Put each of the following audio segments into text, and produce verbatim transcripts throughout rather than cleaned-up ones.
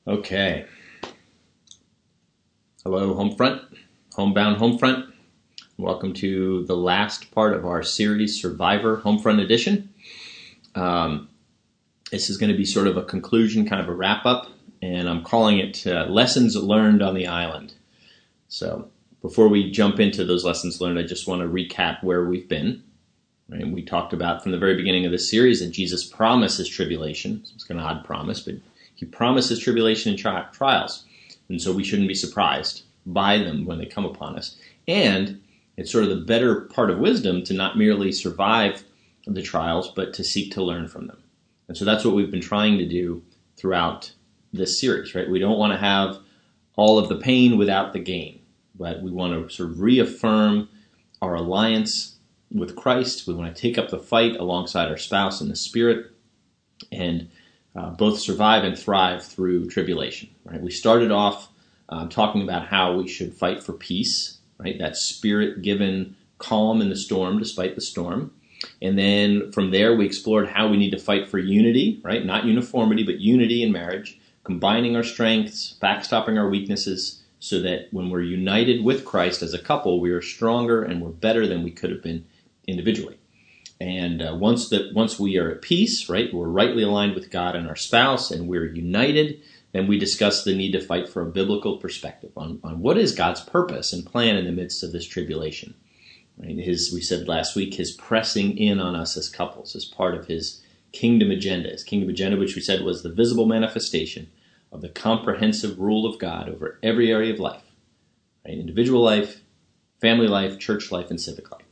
Okay. Hello, Homefront, Homebound Homefront. Welcome to the last part of our series, Survivor Homefront Edition. Um, this is going to be sort of a conclusion, kind of a wrap-up, and I'm calling it uh, Lessons Learned on the Island. So before we jump into those lessons learned, I just want to recap where we've been. Right? We talked about from the very beginning of this series that Jesus promises tribulation. It's kind of an odd promise, but he promises tribulation and tri- trials. And so we shouldn't be surprised by them when they come upon us. And it's sort of the better part of wisdom to not merely survive the trials, but to seek to learn from them. And so that's what we've been trying to do throughout this series, right? We don't want to have all of the pain without the gain, but we want to sort of reaffirm our alliance with Christ. We want to take up the fight alongside our spouse in the Spirit and uh, both survive and thrive through tribulation, right? We started off um, talking about how we should fight for peace, right? That Spirit-given calm in the storm despite the storm. And then from there, we explored how we need to fight for unity, right? Not uniformity, but unity in marriage, combining our strengths, backstopping our weaknesses, so that when we're united with Christ as a couple, we are stronger and we're better than we could have been individually. And uh, once that once we are at peace, right, we're rightly aligned with God and our spouse, and we're united, then we discuss the need to fight for a biblical perspective on, on what is God's purpose and plan in the midst of this tribulation. Right? His, we said last week, his pressing in on us as couples as part of his kingdom agenda. His kingdom agenda, which we said was the visible manifestation of the comprehensive rule of God over every area of life, right? Individual life, family life, church life, and civic life.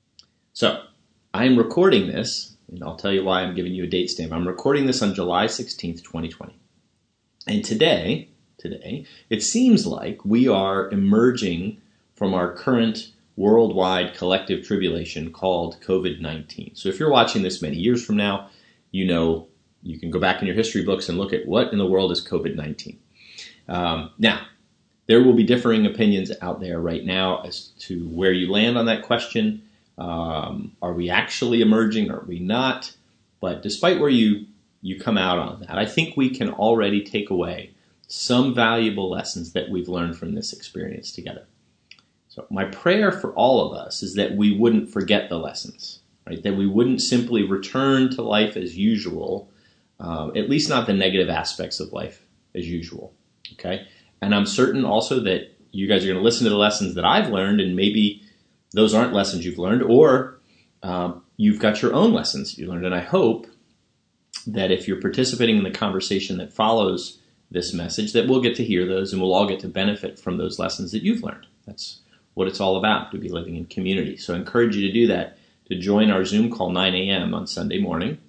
So, I'm recording this, and I'll tell you why I'm giving you a date stamp. I'm recording this on July sixteenth, twenty twenty. And today, today, it seems like we are emerging from our current worldwide collective tribulation called covid nineteen. So if you're watching this many years from now, you know you can go back in your history books and look at what in the world is covid nineteen. Um, now, there will be differing opinions out there right now as to where you land on that question. Um, are we actually emerging? Are we not? But despite where you, you come out on that, I think we can already take away some valuable lessons that we've learned from this experience together. So my prayer for all of us is that we wouldn't forget the lessons, right? That we wouldn't simply return to life as usual, um, at least not the negative aspects of life as usual, okay? And I'm certain also that you guys are going to listen to the lessons that I've learned, and maybe those aren't lessons you've learned, or um, you've got your own lessons you learned. And I hope that if you're participating in the conversation that follows this message, that we'll get to hear those and we'll all get to benefit from those lessons that you've learned. That's what it's all about, to be living in community. So I encourage you to do that, to join our Zoom call nine a.m. on Sunday morning.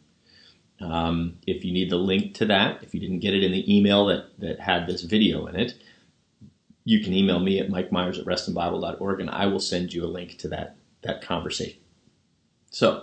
Um, if you need the link to that, if you didn't get it in the email that, that had this video in it, you can email me at mike myers at reston bible dot org, and I will send you a link to that, that conversation. So,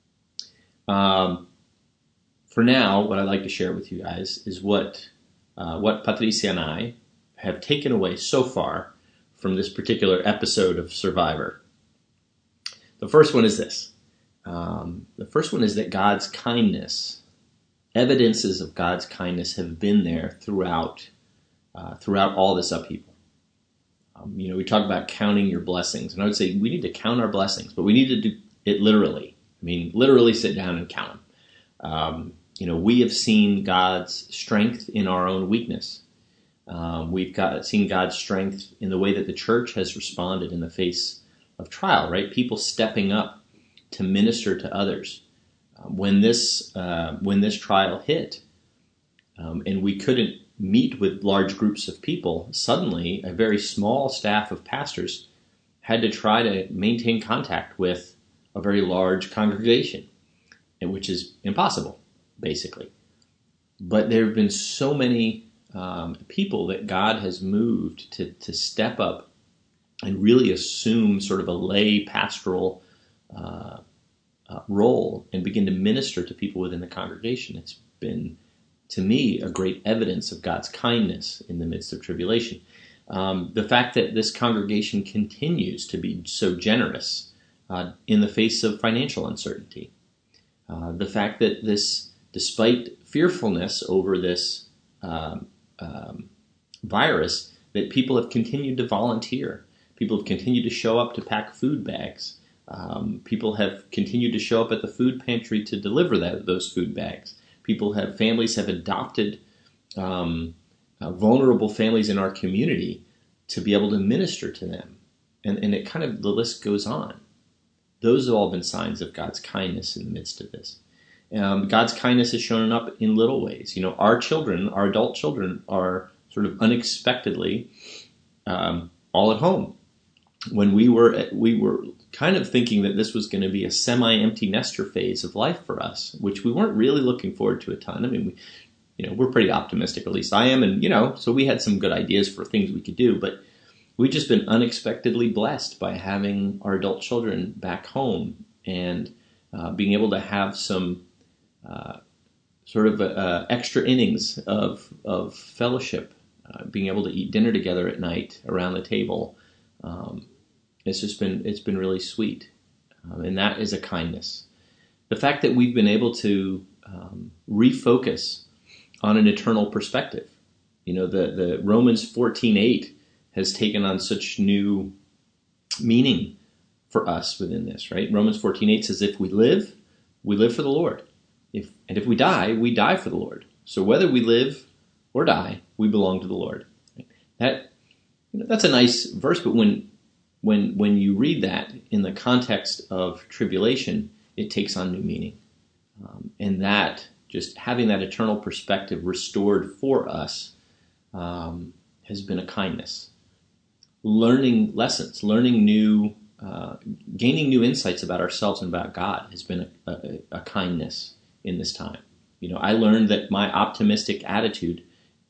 um, for now, what I'd like to share with you guys is what uh, what Patricia and I have taken away so far from this particular episode of Survivor. The first one is this. Um, the first one is that God's kindness, evidences of God's kindness have been there throughout uh, throughout all this upheaval. Um, you know, we talk about counting your blessings, and I would say we need to count our blessings, but we need to do it literally. I mean, literally sit down and count them. Um, you know, we have seen God's strength in our own weakness. Um, we've got seen God's strength in the way that the church has responded in the face of trial, right? People stepping up to minister to others. Um, when this uh, when this trial hit, um, and we couldn't meet with large groups of people, suddenly a very small staff of pastors had to try to maintain contact with a very large congregation, and which is impossible, basically. But there have been so many um, people that God has moved to, to step up and really assume sort of a lay pastoral uh, uh, role and begin to minister to people within the congregation. It's been, to me, a great evidence of God's kindness in the midst of tribulation. Um, the fact that this congregation continues to be so generous uh, in the face of financial uncertainty. Uh, the fact that this, despite fearfulness over this um, uh, virus that people have continued to volunteer. People have continued to show up to pack food bags. Um, people have continued to show up at the food pantry to deliver that, those food bags. People have, families have adopted um, uh, vulnerable families in our community to be able to minister to them. And, and it kind of, the list goes on. Those have all been signs of God's kindness in the midst of this. Um, God's kindness has shown up in little ways. You know, our children, our adult children, are sort of unexpectedly um, all at home. When we were we were kind of thinking that this was going to be a semi-empty nester phase of life for us, which we weren't really looking forward to a ton. I mean, we, you know, we're pretty optimistic, at least I am, and you know, so we had some good ideas for things we could do, but we've just been unexpectedly blessed by having our adult children back home and uh, being able to have some uh, sort of uh, extra innings of of fellowship, uh, being able to eat dinner together at night around the table. Um, it's just been it's been really sweet, um, and that is a kindness. The fact that we've been able to um, refocus on an eternal perspective. You know, the the Romans fourteen eight has taken on such new meaning for us within this, right? Romans fourteen eight says, if we live, we live for the Lord. If and if we die, we die for the Lord. So whether we live or die, we belong to the Lord. That you know, that's a nice verse, but when when when you read that in the context of tribulation, it takes on new meaning. Um, and that, just having that eternal perspective restored for us, um, has been a kindness. Learning lessons, learning new, uh, gaining new insights about ourselves and about God has been a, a, a kindness in this time. You know, I learned that my optimistic attitude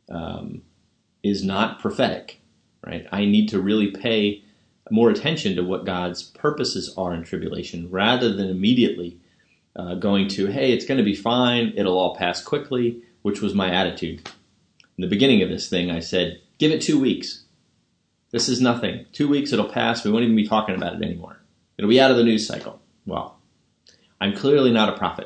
um, is not prophetic, right? I need to really pay more attention to what God's purposes are in tribulation, rather than immediately uh, going to, hey, it's going to be fine, it'll all pass quickly, which was my attitude. In the beginning of this thing, I said, give it two weeks. This is nothing. Two weeks, it'll pass. We won't even be talking about it anymore. It'll be out of the news cycle. Well, I'm clearly not a prophet.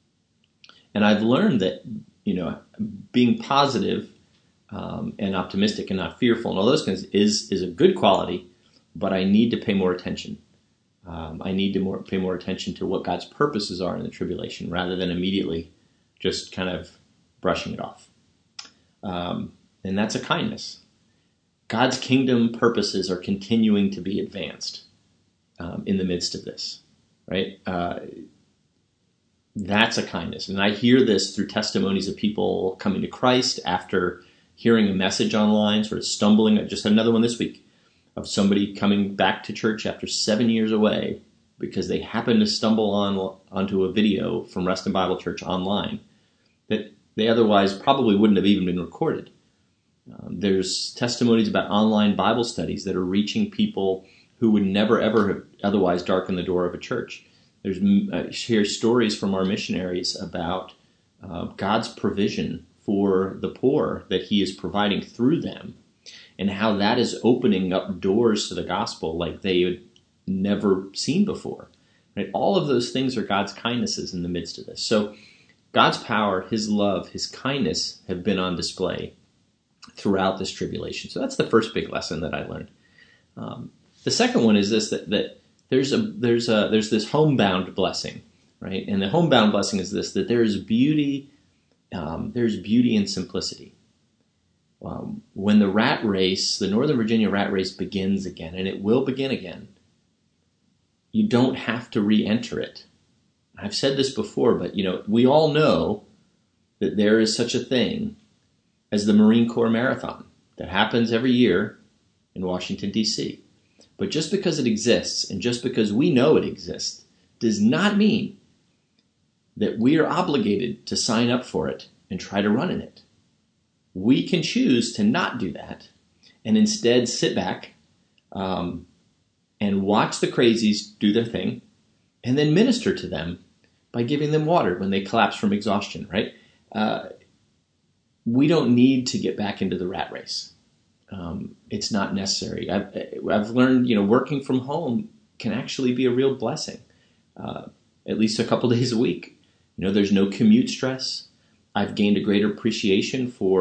And I've learned that, you know, being positive um, and optimistic and not fearful and all those things is, is a good quality, but I need to pay more attention. Um, I need to more, pay more attention to what God's purposes are in the tribulation, rather than immediately just kind of brushing it off. Um, and that's a kindness. God's kingdom purposes are continuing to be advanced um, in the midst of this, right? Uh, that's a kindness. And I hear this through testimonies of people coming to Christ after hearing a message online, sort of stumbling. I just had another one this week of somebody coming back to church after seven years away because they happened to stumble on onto a video from Reston Bible Church online that they otherwise probably wouldn't have even been recorded. Um, there's testimonies about online Bible studies that are reaching people who would never, ever have otherwise darkened the door of a church. There's uh, hear stories from our missionaries about uh, God's provision for the poor that he is providing through them, and how that is opening up doors to the gospel like they had never seen before. Right? All of those things are God's kindnesses in the midst of this. So God's power, his love, his kindness have been on display throughout this tribulation. So that's the first big lesson that I learned. Um, the second one is this, that, that there's a there's a there's this homebound blessing, right? And the homebound blessing is this, that there is beauty, um, there's beauty in simplicity. Um, when the rat race, the Northern Virginia rat race begins again, and it will begin again, you don't have to re-enter it. I've said this before, but you know, we all know that there is such a thing as the Marine Corps Marathon that happens every year in Washington, D C But just because it exists, and just because we know it exists, does not mean that we are obligated to sign up for it and try to run in it. We can choose to not do that and instead sit back um, and watch the crazies do their thing, and then minister to them by giving them water when they collapse from exhaustion, right? Uh, we don't need to get back into the rat race. Um, it's not necessary. I've, I've learned, you know, working from home can actually be a real blessing, uh, at least a couple days a week. You know, there's no commute stress. I've gained a greater appreciation for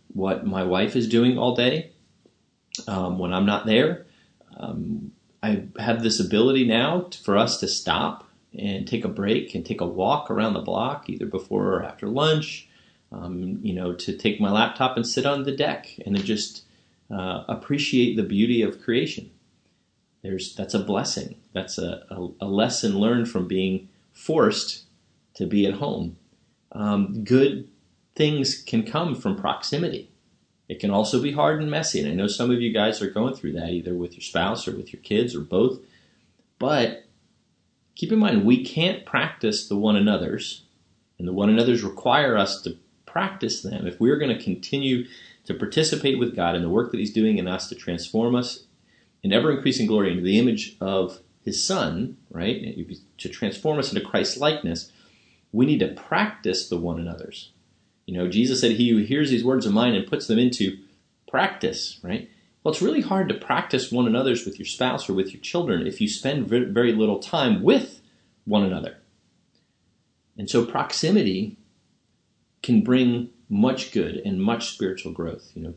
what my wife is doing all day um, when I'm not there. Um, I have this ability now to, for us to stop and take a break and take a walk around the block, either before or after lunch, um, you know, to take my laptop and sit on the deck and to just uh, appreciate the beauty of creation. There's That's a blessing. That's a, a, a lesson learned from being forced to be at home. Um, good things can come from proximity. It can also be hard and messy. And I know some of you guys are going through that, either with your spouse or with your kids or both. But keep in mind, we can't practice the one another's, and the one another's require us to practice them if we're going to continue to participate with God in the work that He's doing in us to transform us in ever-increasing glory into the image of His Son, right? To transform us into Christ's likeness, we need to practice the one another's. You know, Jesus said, he who hears these words of mine and puts them into practice, right? Well, it's really hard to practice one another's with your spouse or with your children if you spend very little time with one another. And so proximity can bring much good and much spiritual growth. You know,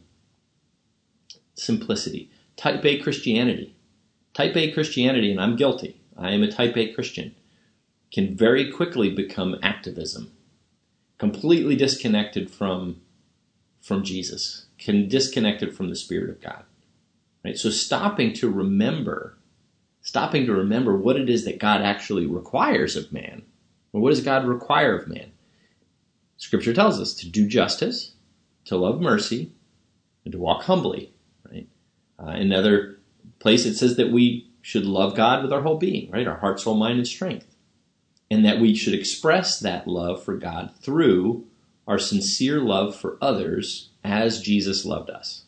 simplicity. Type A Christianity. Type A Christianity, and I'm guilty, I am a type A Christian, can very quickly become activism. Completely disconnected from, from Jesus, can disconnected from the Spirit of God. Right? So stopping to remember, stopping to remember what it is that God actually requires of man. Or what does God require of man? Scripture tells us to do justice, to love mercy, and to walk humbly. Right? Uh, in another place it says that we should love God with our whole being, right? Our heart, soul, mind, and strength. And that we should express that love for God through our sincere love for others as Jesus loved us.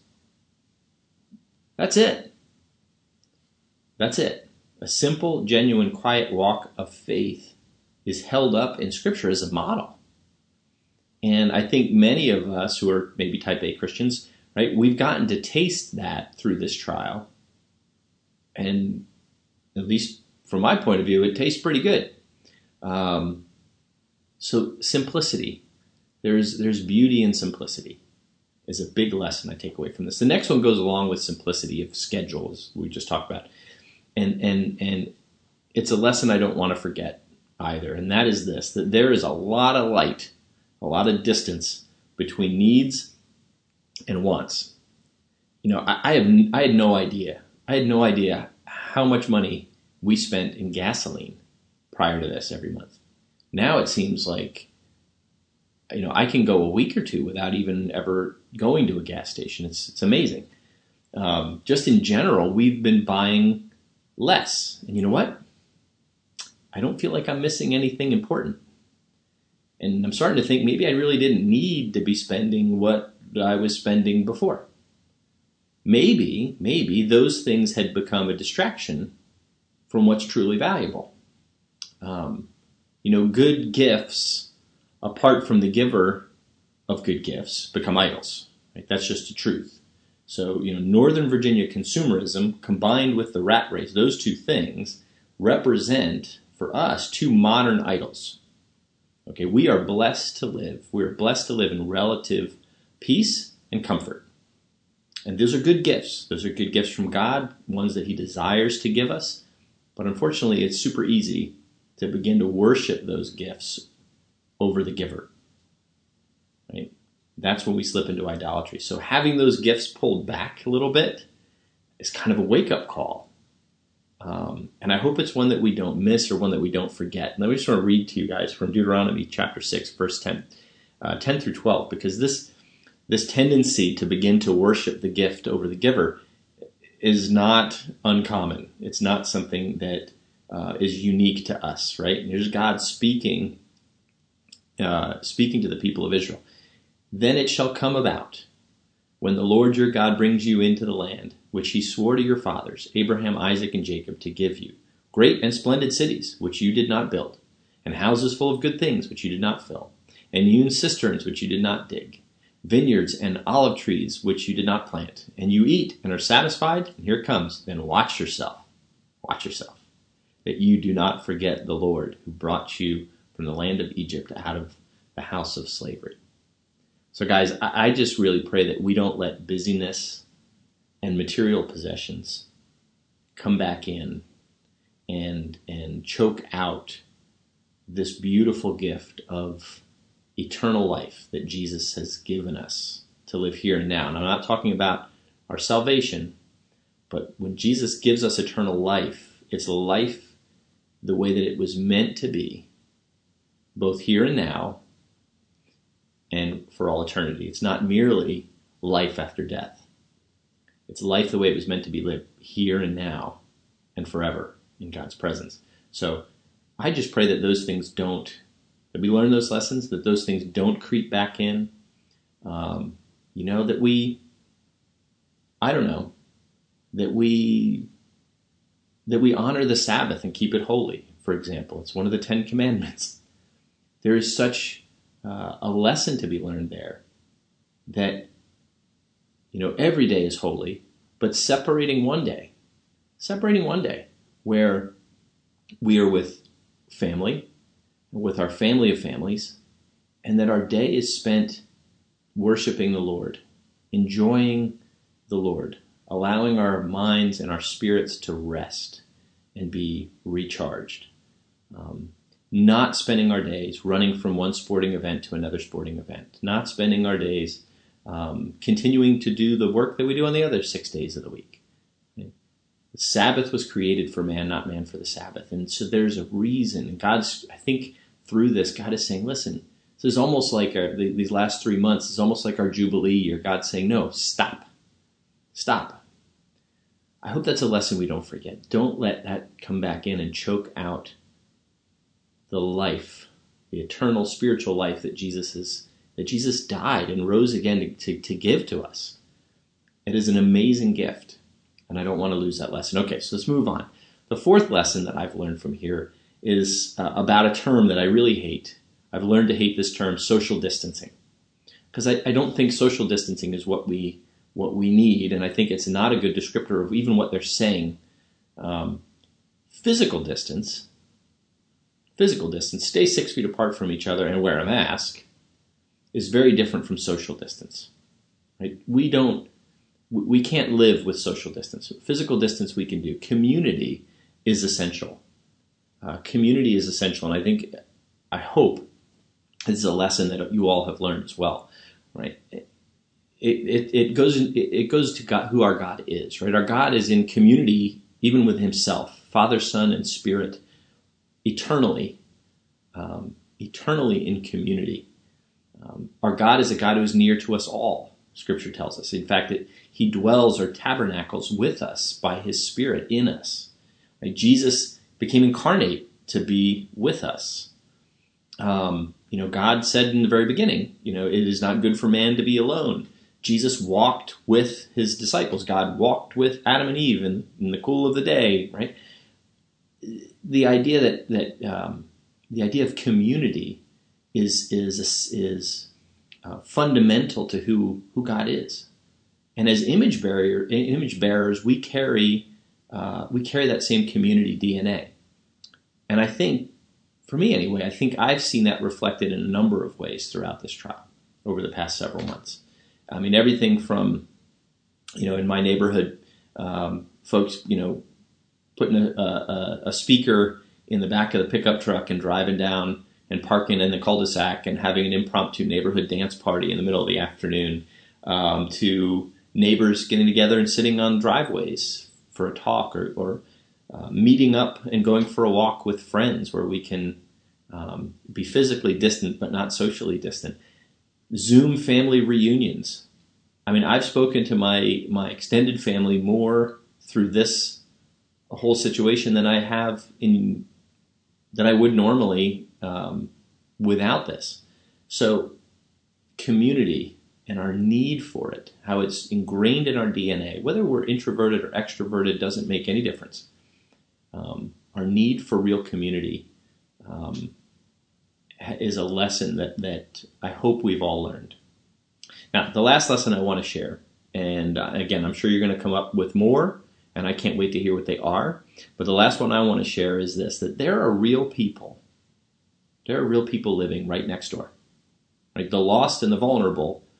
That's it. That's it. A simple, genuine, quiet walk of faith is held up in Scripture as a model. And I think many of us who are maybe type A Christians, right, we've gotten to taste that through this trial. And at least from my point of view, it tastes pretty good. Um, so simplicity, there's, there's beauty in simplicity is a big lesson I take away from this. The next one goes along with simplicity of schedules we just talked about. And, and, and it's a lesson I don't want to forget either. And that is this, that there is a lot of light, a lot of distance between needs and wants. You know, I, I have, I had no idea. I had no idea how much money we spent in gasoline prior to this every month. Now it seems like, you know, I can go a week or two without even ever going to a gas station. It's it's amazing. Um, just in general, we've been buying less. And you know what? I don't feel like I'm missing anything important. And I'm starting to think maybe I really didn't need to be spending what I was spending before. Maybe, maybe those things had become a distraction from what's truly valuable. Um, you know, good gifts, apart from the giver of good gifts, become idols. Right? That's just the truth. So, you know, Northern Virginia consumerism combined with the rat race, those two things represent for us two modern idols. Okay, we are blessed to live. We are blessed to live in relative peace and comfort. And those are good gifts. Those are good gifts from God, ones that He desires to give us. But unfortunately, it's super easy to begin to worship those gifts over the giver. Right? That's when we slip into idolatry. So having those gifts pulled back a little bit is kind of a wake-up call. Um, and I hope it's one that we don't miss or one that we don't forget. And I just want to read to you guys from Deuteronomy chapter six, verse ten, uh, ten through twelve, because this this tendency to begin to worship the gift over the giver is not uncommon. It's not something that uh, is unique to us, right? And here's God speaking, uh, speaking to the people of Israel. Then it shall come about, when the Lord your God brings you into the land, which He swore to your fathers, Abraham, Isaac, and Jacob, to give you, great and splendid cities, which you did not build, and houses full of good things, which you did not fill, and hewn cisterns, which you did not dig, vineyards and olive trees, which you did not plant, and you eat and are satisfied, and here it comes, then watch yourself, watch yourself, that you do not forget the Lord who brought you from the land of Egypt out of the house of slavery. So guys, I, I just really pray that we don't let busyness and material possessions come back in and and choke out this beautiful gift of eternal life that Jesus has given us to live here and now. And I'm not talking about our salvation, but when Jesus gives us eternal life, it's life the way that it was meant to be, both here and now and for all eternity. It's not merely life after death. It's life the way it was meant to be lived here and now and forever in God's presence. So I just pray that those things don't, that we learn those lessons, that those things don't creep back in. Um, you know, that we, I don't know, that we, that we honor the Sabbath and keep it holy, for example. It's one of the Ten Commandments. There is such uh, a lesson to be learned there that, you know, every day is holy, but separating one day, separating one day where we are with family, with our family of families, and that our day is spent worshiping the Lord, enjoying the Lord, allowing our minds and our spirits to rest and be recharged. Um, not spending our days running from one sporting event to another sporting event. Not spending our days um, continuing to do the work that we do on the other six days of the week. The Sabbath was created for man, not man for the Sabbath. And so there's a reason. And God's, I think through this, God is saying, listen, this is almost like our, these last three months is almost like our Jubilee year. God's saying, no, stop. Stop. I hope that's a lesson we don't forget. Don't let that come back in and choke out the life, the eternal spiritual life that Jesus is, that Jesus died and rose again to, to, to give to us. It is an amazing gift, and I don't want to lose that lesson. Okay, so let's move on. The fourth lesson that I've learned from here is uh, about a term that I really hate. I've learned to hate this term, social distancing, because I, I don't think social distancing is what we what we need, and I think it's not a good descriptor of even what they're saying. Um, physical distance, physical distance, stay six feet apart from each other and wear a mask, is very different from social distance. Right? We don't, we can't live with social distance. Physical distance we can do. Community is essential. Uh, community is essential, and I think, I hope, this is a lesson that you all have learned as well. Right? It, it, it goes in, it goes to God, who our God is. Right? Our God is in community, even with Himself, Father, Son, and Spirit, eternally, um, eternally in community. Um, our God is a God who is near to us all, Scripture tells us. In fact, it, He dwells or tabernacles with us by His Spirit in us. Right? Jesus became incarnate to be with us. Um, you know, God said in the very beginning, you know, it is not good for man to be alone. Jesus walked with His disciples. God walked with Adam and Eve in, in the cool of the day, right? The idea that that um, the idea of community is is is uh, fundamental to who who God is, and as image bearer image bearers, we carry uh, we carry that same community D N A. And I think, for me anyway, I think I've seen that reflected in a number of ways throughout this trial over the past several months. I mean, everything from, you know, in my neighborhood, um, folks, you know, putting a, a, a speaker in the back of the pickup truck and driving down and parking in the cul-de-sac and having an impromptu neighborhood dance party in the middle of the afternoon, um, to neighbors getting together and sitting on driveways for a talk, or, or uh, meeting up and going for a walk with friends where we can um, be physically distant but not socially distant. Zoom family reunions. I mean, I've spoken to my, my extended family more through this whole situation than I have in that I would normally um, without this. So community and our need for it, how it's ingrained in our D N A, whether we're introverted or extroverted, doesn't make any difference. Um, our need for real community um, is a lesson that, that I hope we've all learned. Now, the last lesson I want to share, and uh, again, I'm sure you're going to come up with more, and I can't wait to hear what they are. But the last one I want to share is this, that there are real people. There are real people living right next door. Right? The lost and the vulnerable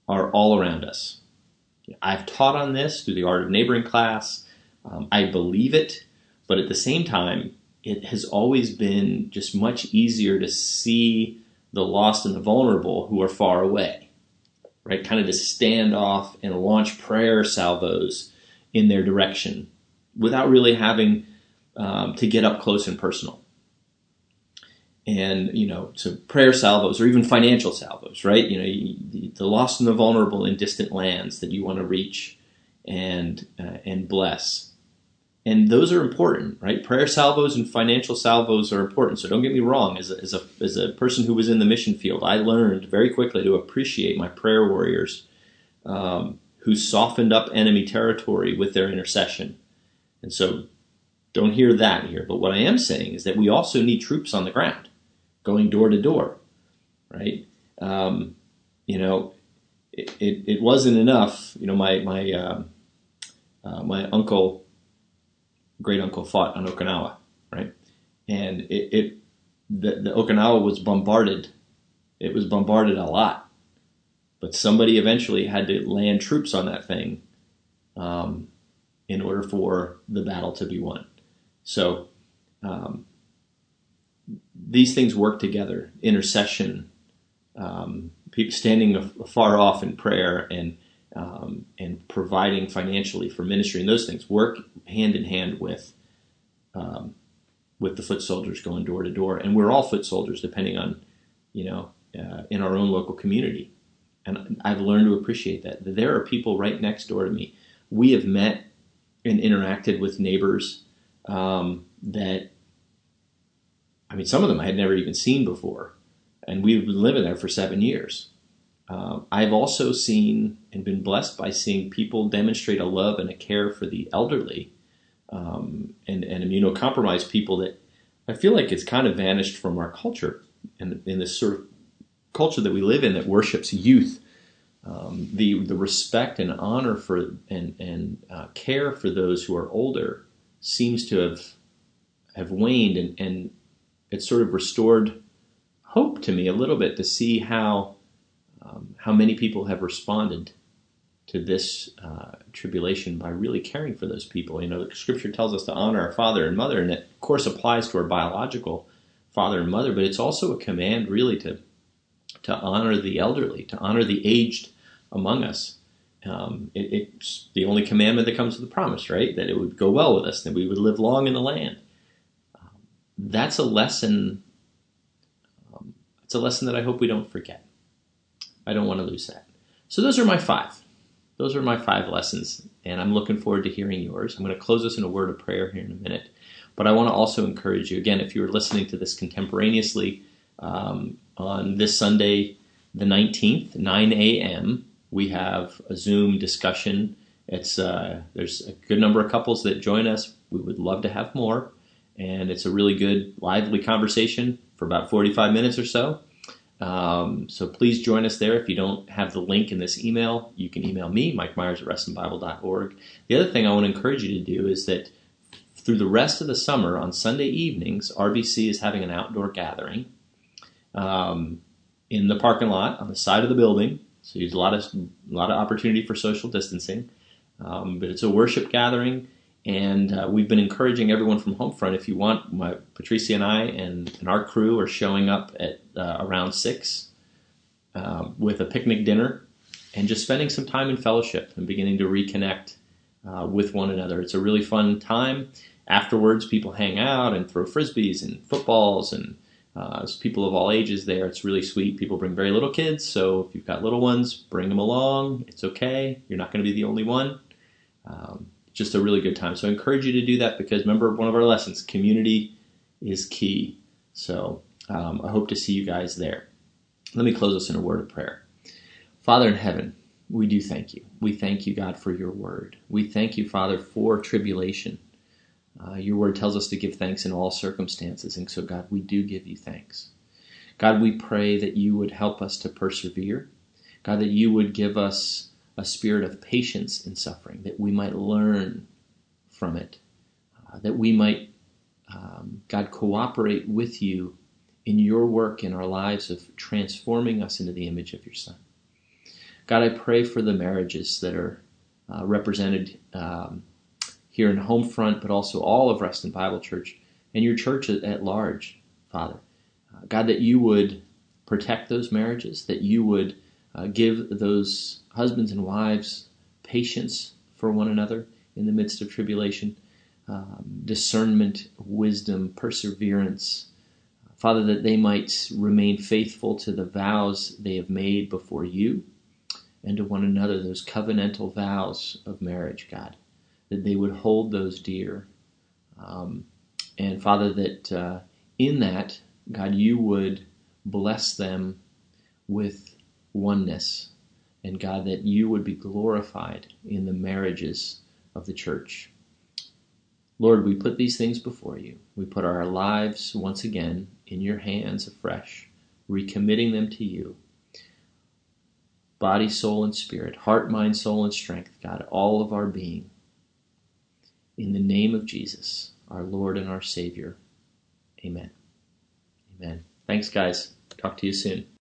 are all around us. I've taught on this through the Art of Neighboring class. Um, I believe it, but at the same time, it has always been just much easier to see the lost and the vulnerable who are far away, right? Kind of to stand off and launch prayer salvos in their direction without really having um, to get up close and personal. And, you know, so prayer salvos or even financial salvos, right? You know, the, the lost and the vulnerable in distant lands that you want to reach and uh, and bless. And those are important, right? Prayer salvos and financial salvos are important. So don't get me wrong. As a, as a, as a person who was in the mission field, I learned very quickly to appreciate my prayer warriors um, who softened up enemy territory with their intercession. And so don't hear that here. But what I am saying is that we also need troops on the ground, going door to door, right? Um, you know, it, it, it wasn't enough. You know, my my uh, uh, my uncle, great uncle, fought on Okinawa, right? And it, it the, the Okinawa was bombarded. It was bombarded a lot, but somebody eventually had to land troops on that thing um, in order for the battle to be won. So. Um, These things work together. Intercession, um, people standing afar off in prayer, and um, and providing financially for ministry, and those things work hand in hand with um, with the foot soldiers going door to door. And we're all foot soldiers, depending on, you know, uh, in our own local community. And I've learned to appreciate that. There are people right next door to me. We have met and interacted with neighbors um, that. I mean, some of them I had never even seen before, and we've been living there for seven years. Uh, I've also seen and been blessed by seeing people demonstrate a love and a care for the elderly um, and, and immunocompromised people that I feel like it's kind of vanished from our culture, and in this sort of culture that we live in that worships youth. Um, the the respect and honor for and and uh, care for those who are older seems to have have waned, and, and it sort of restored hope to me a little bit to see how um, how many people have responded to this uh, tribulation by really caring for those people. You know, the Scripture tells us to honor our father and mother, and that, of course, applies to our biological father and mother, but it's also a command really to to honor the elderly, to honor the aged among us. Um, it, it's the only commandment that comes with the promise, right? That it would go well with us, that we would live long in the land. That's a lesson. Um, it's a lesson that I hope we don't forget. I don't want to lose that. So those are my five. Those are my five lessons, and I'm looking forward to hearing yours. I'm going to close this in a word of prayer here in a minute, but I want to also encourage you, again, if you're listening to this contemporaneously um, on this Sunday, the nineteenth, nine a.m., we have a Zoom discussion. It's uh, there's a good number of couples that join us. We would love to have more. And it's a really good, lively conversation for about forty-five minutes or so. Um, so please join us there. If you don't have the link in this email, you can email me, Mike Myers at wrestling bible dot org. The other thing I want to encourage you to do is that through the rest of the summer, on Sunday evenings, R B C is having an outdoor gathering um, in the parking lot on the side of the building. So there's a lot of, a lot of opportunity for social distancing. Um, but it's a worship gathering. And uh, we've been encouraging everyone from Homefront, if you want, my Patricia and I and, and our crew are showing up at uh, around six uh, with a picnic dinner and just spending some time in fellowship and beginning to reconnect uh, with one another. It's a really fun time. Afterwards, people hang out and throw frisbees and footballs, and uh, there's people of all ages there. It's really sweet. People bring very little kids, so if you've got little ones, bring them along. It's okay. You're not going to be the only one. Um, Just a really good time. So I encourage you to do that because remember one of our lessons, community is key. So um, I hope to see you guys there. Let me close us in a word of prayer. Father in heaven, we do thank you. We thank you, God, for your word. We thank you, Father, for tribulation. Uh, your word tells us to give thanks in all circumstances. And so, God, we do give you thanks. God, we pray that you would help us to persevere. God, that you would give us a spirit of patience in suffering, that we might learn from it, uh, that we might, um, God, cooperate with you in your work in our lives of transforming us into the image of your Son. God, I pray for the marriages that are uh, represented um, here in Homefront, but also all of Reston Bible Church and your church at, at large, Father. Uh, God, that you would protect those marriages, that you would uh, give those husbands and wives patience for one another in the midst of tribulation, um, discernment, wisdom, perseverance. Father, that they might remain faithful to the vows they have made before you and to one another, those covenantal vows of marriage, God, that they would hold those dear. Um, and Father, that uh, in that, God, you would bless them with oneness. And God, that you would be glorified in the marriages of the church. Lord, we put these things before you. We put our lives once again in your hands afresh, recommitting them to you. Body, soul, and spirit, heart, mind, soul, and strength, God, all of our being. In the name of Jesus, our Lord and our Savior. Amen. Amen. Thanks, guys. Talk to you soon.